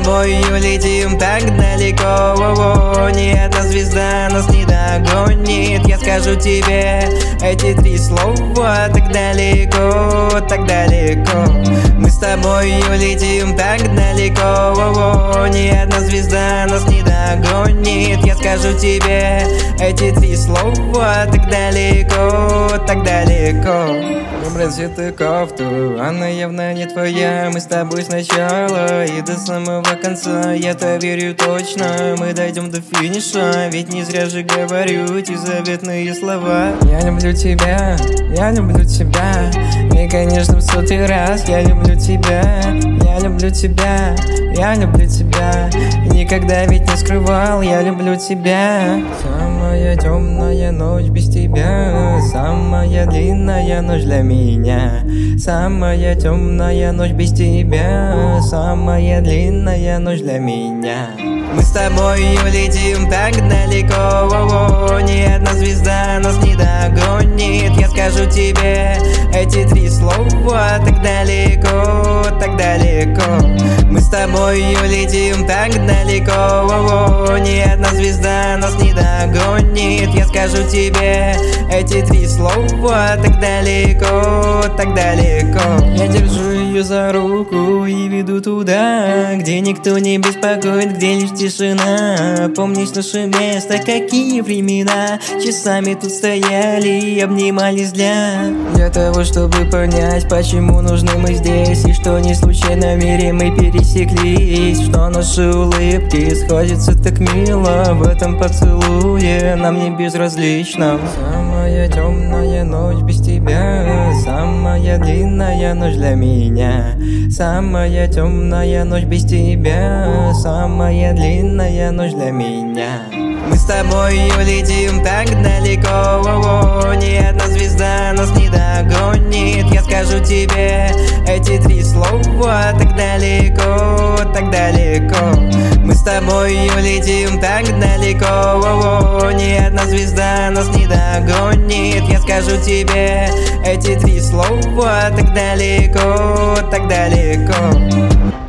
тобой улетим так далеко, ни одна звезда нас не догонит. Я скажу тебе эти три слова: так далеко, так далеко. Мы с тобой улетим так далеко, ни одна звезда нас не догонит. Я скажу тебе эти три слова: так далеко, так далеко. Выбрать эту кофту, она явно не твоя. Мы с тобой сначала и до самого конца. Я-то верю точно, мы дойдем до финиша. Ведь не зря же говорю те заветные слова. Я люблю тебя, я люблю тебя. И конечно в сотый раз я люблю тебя. Я люблю тебя, я люблю тебя. Никогда ведь не скрывал, я люблю тебя. Самая темная ночь без тебя, самая длинная ночь для меня. Самая темная ночь без тебя, самая длинная ночь для меня. Мы с тобой улетим так далеко, ни одна звезда нас не догонит. Я скажу тебе эти три слова: так далеко, так далеко. Мы с тобой улетим так далеко, ни одна звезда нас не догонит. Я скажу тебе эти три слова: так далеко, так далеко. Я держу ее за руку и веду туда, где никто не беспокоит, где лишь тишина. Помнишь наше место, какие времена? Часами тут стояли и обнимались для того, чтобы понять, почему нужны мы здесь. И что не случайно в мире мы пересеклись, что наши улыбки сходятся так мило. В этом поцелуе нам не безразлично. Самая темная ночь без тебя, самая длинная ночь для меня. Самая темная ночь без тебя, самая длинная ночь для меня. Мы с тобой улетим так далеко, ни одна звезда нас не догонит. Я скажу тебе эти три слова: так далеко, так далеко. Мы с тобой улетим так далеко, ни одна звезда нас не догонит. Я скажу тебе эти три слова: так далеко, так далеко.